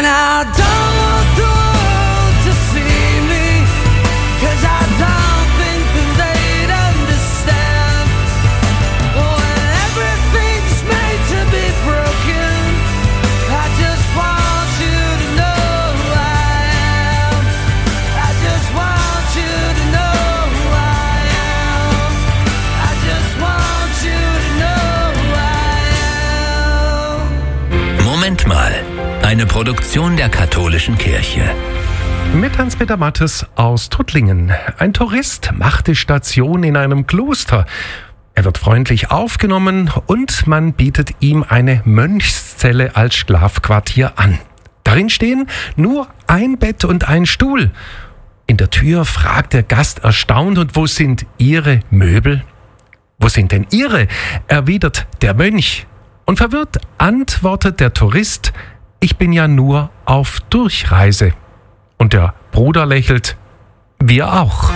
I don't want the world to see me, 'cause I don't think that they'd understand. When everything's made to be broken, I just want you to know who I am. I just want you to know who I am. I just want you to know who I am. Moment mal. Eine Produktion der Katholischen Kirche. Mit Hans-Peter Mattes aus Tuttlingen. Ein Tourist machte Station in einem Kloster. Er wird freundlich aufgenommen und man bietet ihm eine Mönchszelle als Schlafquartier an. Darin stehen nur ein Bett und ein Stuhl. In der Tür fragt der Gast erstaunt: Und wo sind Ihre Möbel? Wo sind denn Ihre? Erwidert der Mönch. Und verwirrt antwortet der Tourist: Ich bin ja nur auf Durchreise. Und der Bruder lächelt: Wir auch.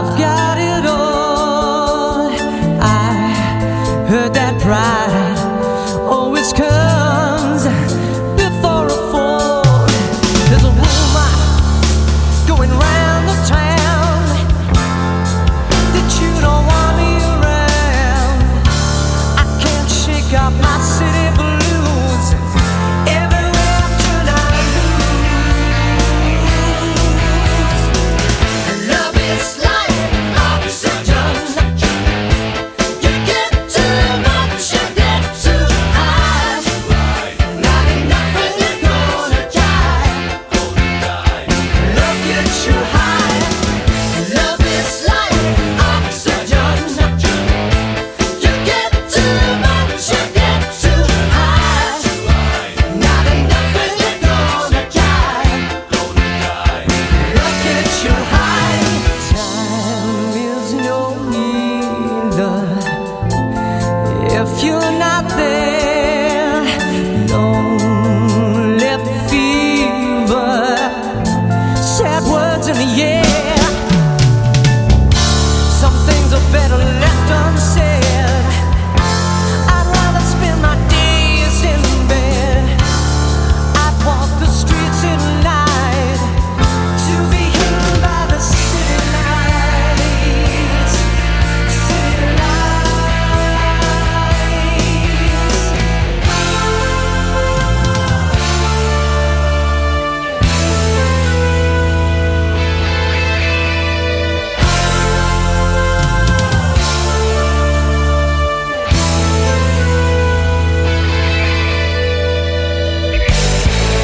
I've got it all. I heard that pride